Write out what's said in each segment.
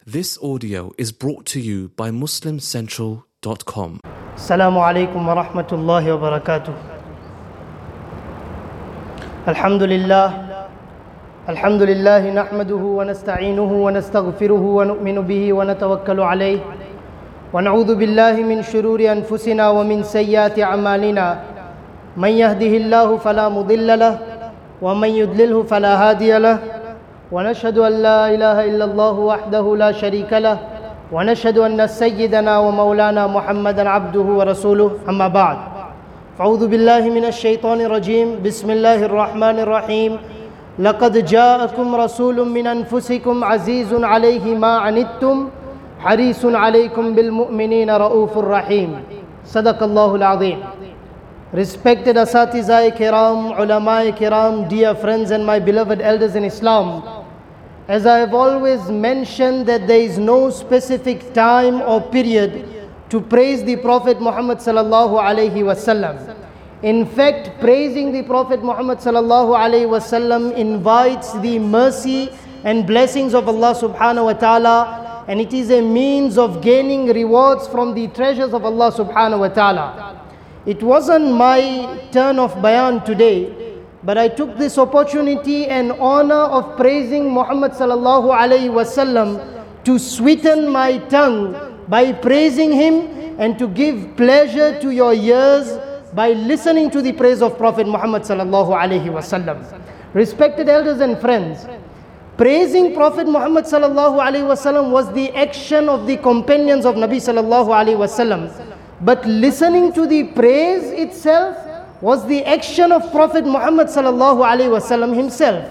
This audio is brought to you by MuslimCentral.com. السلام عليكم ورحمة الله وبركاته. الحمد لله نحمده ونستعينه ونستغفره ونؤمن به ونتوكل عليه ونعوذ بالله من شرور أنفسنا ومن سيئات أعمالنا من يهده الله فلا مضل له ومن يضلله فلا هادي له ونشهد أن لا إله إلا الله وحده لا شريك له ونشهد أن سيدنا ومولانا محمدا عبده ورسوله أما بعد فأعوذ بالله من الشيطان الرجيم بسم الله الرحمن الرحيم لقد جاءكم رسول من أنفسكم عزيز عليه ما عنتم حريص عليكم بالمؤمنين رؤوف رحيم صدق الله العظيم. Respected Asatizai Kiram, Ulama Kiram, dear friends and my beloved elders in Islam, as I have always mentioned that there is no specific time or period to praise the Prophet Muhammad sallallahu alaihi wasallam. In fact, praising the Prophet Muhammad sallallahu alaihi wasallam invites the mercy and blessings of Allah subhanahu wa ta'ala, and it is a means of gaining rewards from the treasures of Allah subhanahu wa ta'ala. It wasn't my turn of bayan today, but I took this opportunity and honor of praising Muhammad sallallahu alaihi wasallam to sweeten my tongue by praising him and to give pleasure to your ears by listening to the praise of Prophet Muhammad sallallahu alaihi wasallam. Respected elders and friends, praising Prophet Muhammad sallallahu alaihi wasallam was the action of the companions of Nabi sallallahu alaihi wasallam. But listening to the praise itself was the action of Prophet Muhammad sallallahu alaihi wasallam himself.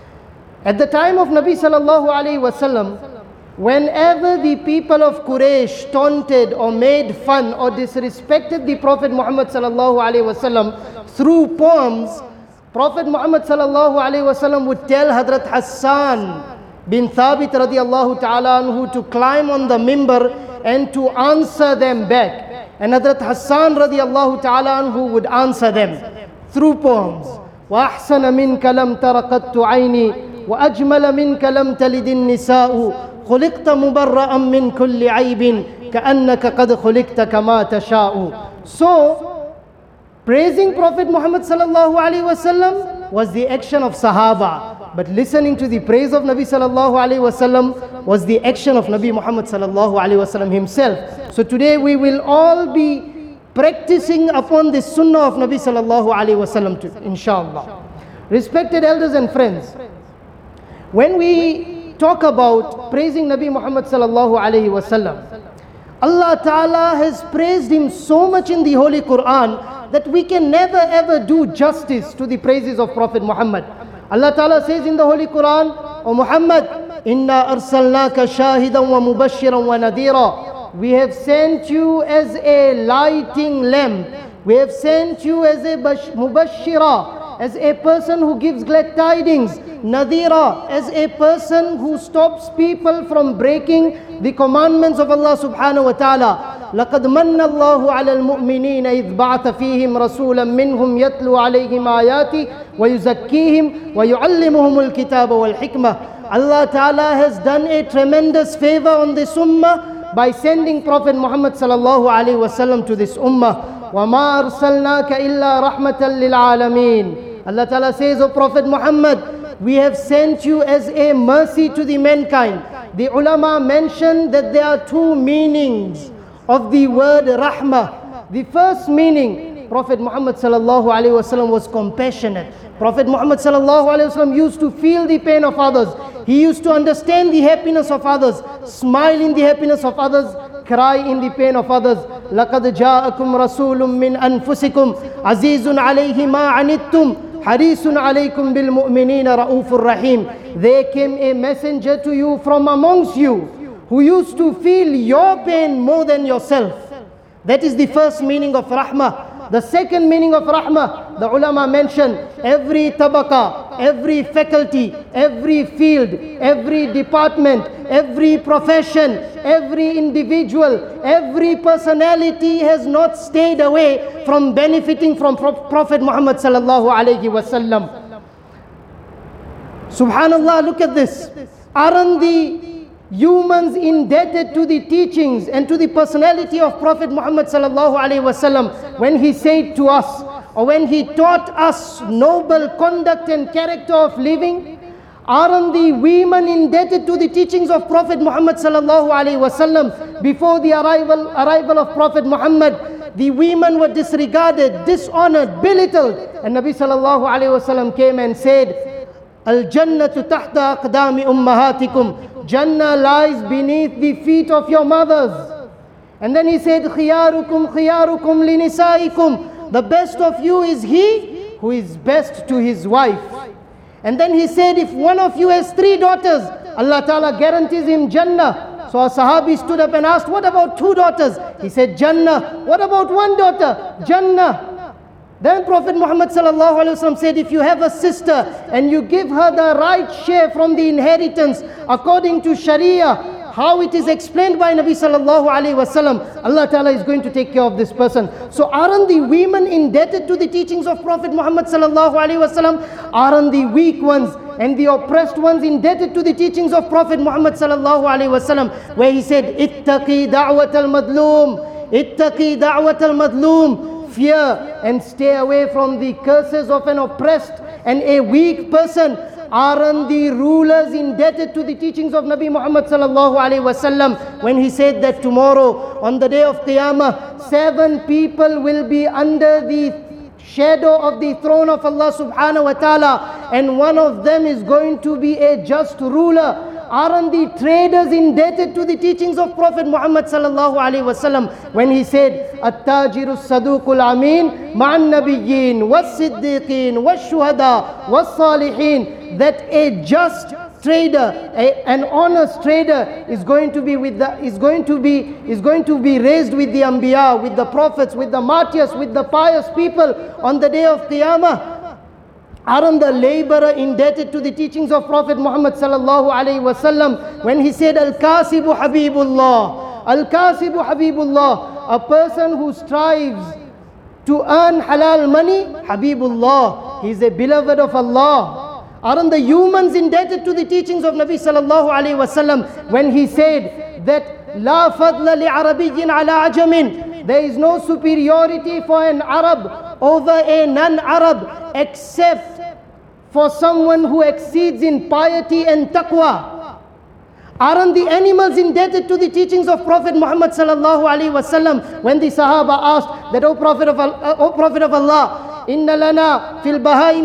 At the time of Nabi sallallahu alaihi wasallam, whenever the people of Quraysh taunted or made fun or disrespected the Prophet Muhammad sallallahu alaihi wasallam through poems, Prophet Muhammad sallallahu alaihi wasallam would tell Hazrat Hassan bin Thabit radiyallahu ta'ala anhu to climb on the mimbar and to answer them back. And Hazrat Hassan radiyallahu ta'ala anhu would answer them through poems. وَأَحْسَنَ مِنْكَ لَمْ تَرَقَتْتُ عَيْنِي وَأَجْمَلَ مِنْكَ لَمْ تَلِدِ النِّسَاءُ خُلِقْتَ مُبَرَّأً مِنْ كُلِّ عَيْبٍ كَأَنَّكَ قَدْ خُلِقْتَ كَمَا تَشَاءُ. So, praising Prophet Muhammad sallallahu alaihi wasallam was the action of Sahaba. But listening to the praise of Nabi sallallahu alaihi wasallam was the action of Nabi Muhammad sallallahu alaihi wasallam himself. So today we will all be practicing upon the sunnah of Nabi sallallahu alaihi wasallam, inshallah. Respected elders and friends, when we talk about praising Nabi Muhammad sallallahu alaihi wasallam, Allah Ta'ala has praised him so much in the Holy Quran that we can never ever do justice to the praises of Prophet Muhammad. Allah Ta'ala says in the Holy Quran, O Muhammad, Inna arsalnaka shahidan wa mubashiran wa nadira. We have sent you as a lighting lamp. We have sent you as a mubashira, as a person who gives glad tidings. Nadira, as a person who stops people from breaking the commandments of Allah subhanahu wa ta'ala. لقد من الله على المؤمنين إذ بعث فيهم رسولا منهم يتلو عليهم آياته ويزكيهم ويعلمهم الكتاب والحكمة. Allah Ta'ala has done a tremendous favor on this ummah by sending Prophet Muhammad sallallahu alaihi wasallam to this ummah. وَمَا أَرْسَلْنَاكَ إِلَّا رَحْمَةً لِلْعَالَمِينَ. Allah Ta'ala says, O Prophet Muhammad, we have sent you as a mercy to the mankind. The ulama mentioned that there are two meanings of the word rahmah. The first meaning, Prophet Muhammad sallallahu alaihi wasallam was compassionate. Prophet Muhammad sallallahu alaihi wasallam used to feel the pain of others. He used to understand the happiness of others, smile in the happiness of others, cry in the pain of others. لَقَدْ جَاءَكُمْ رَسُولٌ مِّنْ أَنفُسِكُمْ عَزِيزٌ عَلَيْهِ مَا عَنِتُّمْ حَرِيصٌ عَلَيْكُمْ بِالْمُؤْمِنِينَ رَؤُوفٌ رَحِيمٌ. There came a messenger to you from amongst you who used to feel your pain more than yourself. That is the first meaning of rahmah. The second meaning of rahmah, the ulama mentioned, every tabaka, every faculty, every field, every department, every profession, every individual, every personality has not stayed away from benefiting from Prophet Muhammad sallallahu alaihi wasallam. Subhanallah, look at this. Aren't humans indebted to the teachings and to the personality of Prophet Muhammad sallallahu alaihi wasallam when he said to us, or when he taught us noble conduct and character of living? Aren't the women indebted to the teachings of Prophet Muhammad sallallahu alaihi wasallam? Before the arrival of Prophet Muhammad, the women were disregarded, dishonored, belittled, and Nabi sallallahu alaihi wasallam came and said, Al-Jannatu tahta aqdami ummahatikum. Jannah lies beneath the feet of your mothers. And then he said, Khiyarukum khiyarukum linisaikum. The best of you is he who is best to his wife. And then he said, if one of you has 3 daughters, Allah Ta'ala guarantees him Jannah. So a Sahabi stood up and asked, what about 2 daughters? He said, Jannah. What about 1 daughter? Jannah. Then Prophet Muhammad sallallahu alaihi wasallam said, if you have a sister and you give her the right share from the inheritance according to Sharia, how it is explained by Nabi sallallahu alaihi wasallam, Allah Ta'ala is going to take care of this person. So aren't the women indebted to the teachings of Prophet Muhammad sallallahu alaihi wasallam? Aren't the weak ones and the oppressed ones indebted to the teachings of Prophet Muhammad sallallahu alaihi wasallam, where he said, Ittaqi da'wat al-madloom, Ittaqi da'wat al-madloom. Fear and stay away from the curses of an oppressed and a weak person. Aren't the rulers indebted to the teachings of Nabi Muhammad sallallahu alaihi wasallam when he said that tomorrow on the day of Qiyamah 7 people will be under the shadow of the throne of Allah subhanahu wa ta'ala, and one of them is going to be a just ruler? Aren't the traders indebted to the teachings of Prophet Muhammad sallallahu alaihi wasallam when he said, At-tajiru saduqul amin ma'an nabiyyin was-siddiqin was-shuhada was-salihin, that a just trader, an honest trader is going to be raised with the Anbiya, with the prophets, with the martyrs, with the pious people on the day of Qiyamah. Aren't the laborer indebted to the teachings of Prophet Muhammad sallallahu alaihi wasallam when he said, Al-Kasibu Habibullah, Al-Kasibu Habibullah, a person who strives to earn halal money, Habibullah, he is a beloved of Allah. Aren't the humans indebted to the teachings of Nabi sallallahu alaihi wasallam when he said that La fadla li Arabiyyin ala ajamin, there is no superiority for an Arab over a non-Arab except for someone who exceeds in piety and taqwa? Aren't the animals indebted to the teachings of Prophet Muhammad sallallahu alaihi wasallam when the Sahaba asked that, O Prophet of Allah, Inna lana fil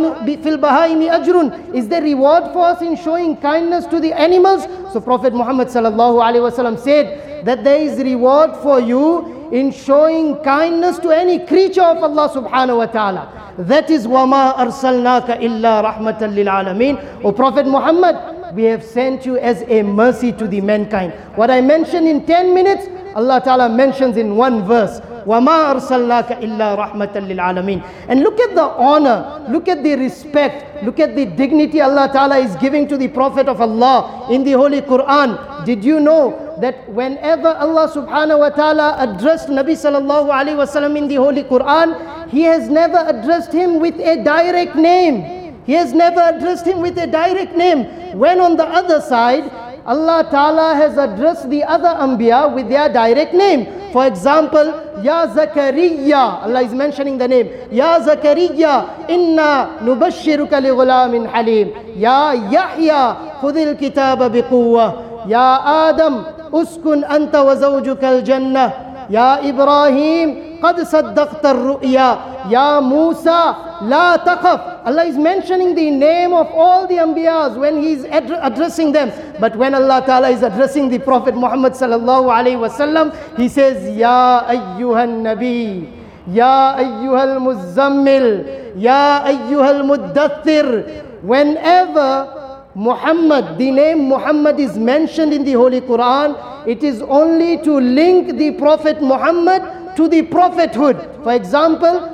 bahaimi ajrun, is there reward for us in showing kindness to the animals? So Prophet Muhammad sallallahu alaihi wasallam said that there is reward for you in showing kindness to any creature of Allah subhanahu wa ta'ala. That is وَمَا أَرْسَلْنَاكَ إِلَّا رَحْمَةً لِلْعَالَمِينَ. O Prophet Muhammad, we have sent you as a mercy to the mankind. What I mentioned in 10 minutes, Allah Ta'ala mentions in one verse. وَمَا أَرْسَلْنَاكَ إِلَّا رَحْمَةً لِلْعَالَمِينَ. And look at the honor, look at the respect, look at the dignity Allah Ta'ala is giving to the Prophet of Allah in the Holy Quran. Did you know that whenever Allah subhanahu wa ta'ala addressed Nabi sallallahu alaihi wasallam in the Holy Quran, He has never addressed him with a direct name. He has never addressed him with a direct name. When on the other side, Allah Ta'ala has addressed the other Anbiya with their direct name. For example, Ya Zakariya, Allah is mentioning the name. Ya Zakariya, inna nubashiruka li ghulamin halim. Ya Yahya, khudil kitaba biquwwa. Ya Adam, uskun anta wa zawjuka al-jannah. Ya Ibrahim, qad saddaqta ar-ru'ya. Ya Musa, la taqaf. Allah is mentioning the name of all the Anbiyas when He is addressing them. But when Allah Ta'ala is addressing the Prophet Muhammad sallallahu alayhi wasallam, He says, Ya ayyuhan nabi, Ya ayyuhal muzammil, Ya ayyuhal muddathir. Whenever Muhammad, the name Muhammad is mentioned in the Holy Quran, it is only to link the Prophet Muhammad to the prophethood. For example,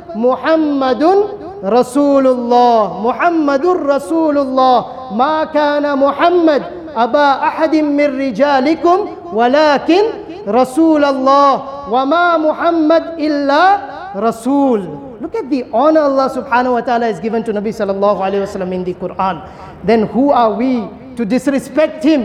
Muhammadun Rasulullah, Muhammadur Rasulullah, Ma kana Muhammad aba ahadim min rijalikum walakin Rasulallah, wa ma Muhammad illa Rasul. Look at the honor Allah subhanahu wa ta'ala has given to Nabi sallallahu alayhi wa sallam in the Quran. Then who are we to disrespect him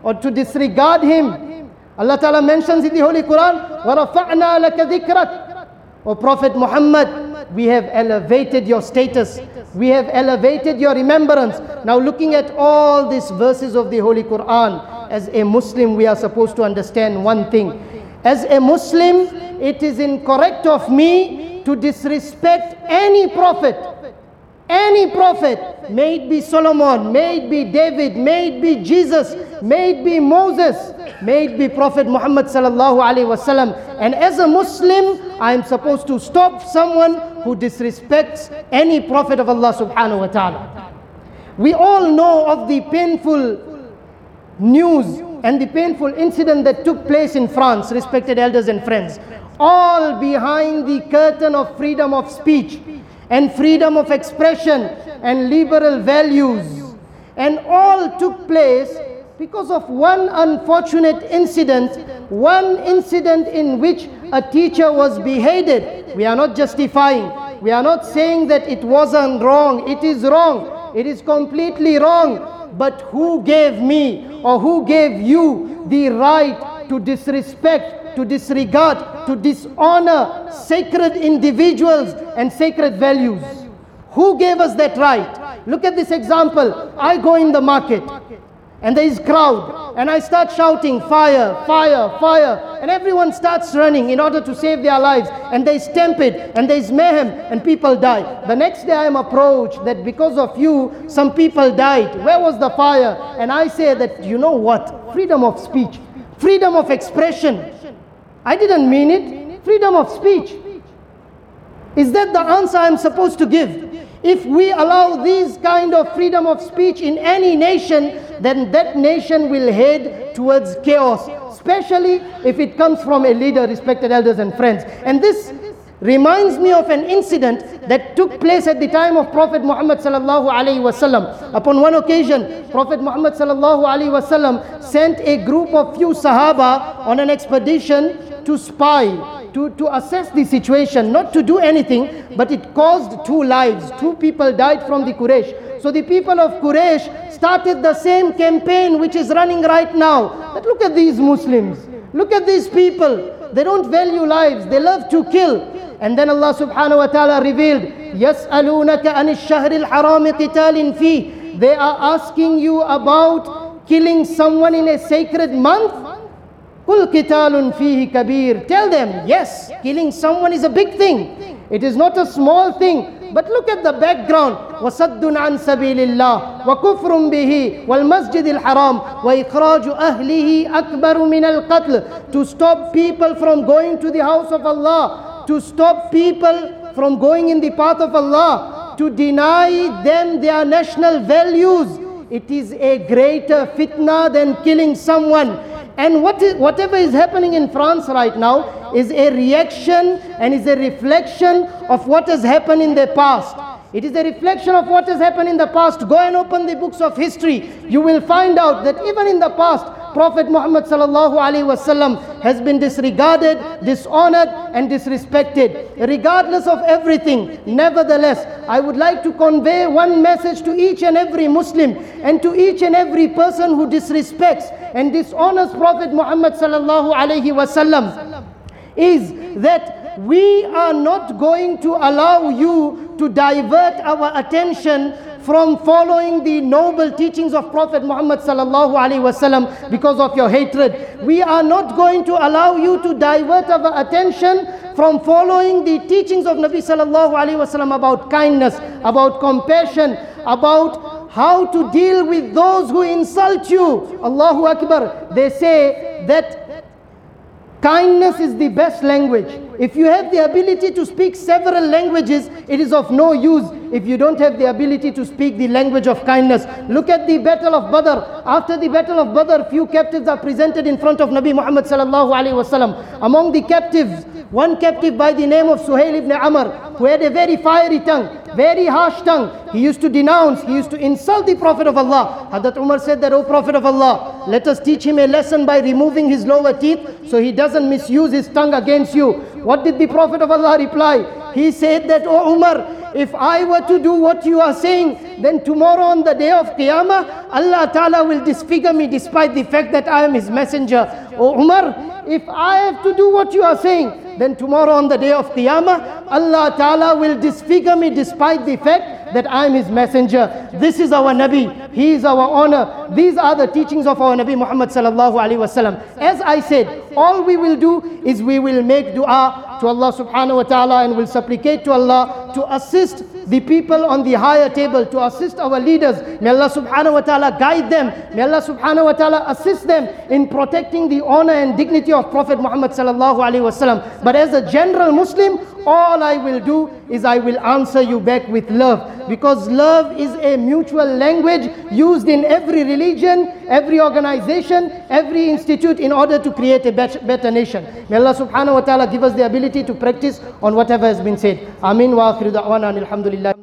or to disregard him. Allah Ta'ala mentions in the Holy Quran, وَرَفَعْنَا لَكَ ذِكْرَكَ. O Prophet Muhammad, we have elevated your status. We have elevated your remembrance. Now looking at all these verses of the Holy Quran, as a Muslim we are supposed to understand one thing. As a Muslim, it is incorrect of me to disrespect any prophet. Any prophet, may it be Solomon, may it be David, may it be Jesus, may it be Moses, may it be Prophet Muhammad sallallahu alaihi wasallam. And as a Muslim, I am supposed to stop someone who disrespects any prophet of Allah subhanahu wa ta'ala. We all know of the painful news and the painful incident that took place in France, respected elders and friends. All behind the curtain of freedom of speech and freedom of expression and liberal values. And all took place because of one unfortunate incident, one incident in which a teacher was beheaded. We are not justifying. We are not saying that it wasn't wrong. It is wrong. It is completely wrong. But who gave me or who gave you the right to disrespect, to disregard, to dishonor sacred individuals and sacred values? Who gave us that right? Look at this example. I go in the market and there is crowd and I start shouting, fire, fire, fire, and everyone starts running in order to save their lives, and there is stampede and there is mayhem and people die. The next day I am approached that because of you some people died. Where was the fire? And I say that, you know what? Freedom of speech, freedom of expression. I didn't mean it. Freedom of speech. Is that the answer I'm supposed to give? If we allow this kind of freedom of speech in any nation, then that nation will head towards chaos, especially if it comes from a leader, respected elders and friends. And this reminds me of an incident that took place at the time of Prophet Muhammad sallallahu alaihi wasallam. Upon one occasion, Prophet Muhammad sallallahu alaihi wasallam sent a group of few Sahaba on an expedition to spy, to assess the situation, not to do anything, but it caused 2 lives. 2 people died from the Quraysh. So the people of Quraysh started the same campaign which is running right now. That look at these Muslims, look at these people. They don't value lives, they love to kill. And then Allah subhanahu wa ta'ala revealed, يَسْأَلُونَكَ عَنِ الشَّهْرِ الْحَرَامِ قِتَالٍ فِيهِ. They are asking you about killing someone in a sacred month. قُلْ قِتَالٌ فِيهِ كَبِيرٌ. Tell them, yes, killing someone is a big thing. It is not a small thing. But look at the background. وَصَدٌّ عَنْ سَبِيلِ اللَّهِ وَكُفْرٌ بِهِ وَالْمَسْجِدِ الْحَرَامِ وَإِخْرَاجُ أَهْلِهِ أَكْبَرُ مِنَ الْقَتْلِ. To stop people from going to the house of Allah, to stop people from going in the path of Allah, to deny them their national values. It is a greater fitna than killing someone. And whatever is happening in France right now is a reaction and is a reflection of what has happened in the past. It is a reflection of what has happened in the past. Go and open the books of history. You will find out that even in the past, Prophet Muhammad sallallahu alaihi wasallam has been disregarded, dishonored and disrespected. Regardless of everything, nevertheless, I would like to convey one message to each and every Muslim and to each and every person who disrespects and dishonors Prophet Muhammad sallallahu alaihi wasallam, is that we are not going to allow you to divert our attention from following the noble teachings of Prophet Muhammad sallallahu alaihi wasallam because of your hatred. We are not going to allow you to divert our attention from following the teachings of Nabi sallallahu alaihi wasallam about kindness, about compassion, about how to deal with those who insult you. Allahu Akbar. They say that kindness is the best language. If you have the ability to speak several languages, it is of no use if you don't have the ability to speak the language of kindness. Look at the battle of Badr. After the battle of Badr, few captives are presented in front of Nabi Muhammad sallallahu alaihi wasallam. Among the captives, one captive by the name of Suhail ibn Amr, who had a very fiery tongue, very harsh tongue. He used to denounce, he used to insult the Prophet of Allah. Hazrat Umar said that, O Prophet of Allah, Let us teach him a lesson by removing his lower teeth so he doesn't misuse his tongue against you. What did the Prophet of Allah reply? He said that, "Oh Umar, if I were to do what you are saying, then tomorrow on the day of Qiyamah, Allah Ta'ala will disfigure me despite the fact that I am his messenger." Oh Umar, if I have to do what you are saying, then tomorrow on the day of Qiyamah, Allah Ta'ala will disfigure me despite the fact that I am his messenger. This is our Nabi. He is our honor. These are the teachings of our Nabi Muhammad sallallahu alaihi wasallam. As I said, all we will do is we will make dua to Allah subhanahu wa ta'ala and will supplicate to Allah to assist the people on the higher table, to assist our leaders. May Allah subhanahu wa ta'ala guide them. May Allah subhanahu wa ta'ala assist them in protecting the honor and dignity of Prophet Muhammad sallallahu alaihi wasallam. But as a general Muslim, all I will do is I will answer you back with love, because love is a mutual language used in every religion, every organization, every institute in order to create a better nation. May Allah subhanahu wa ta'ala give us the ability to practice on whatever has been said. Ameen wa akhiru da'wana alhamdulillah.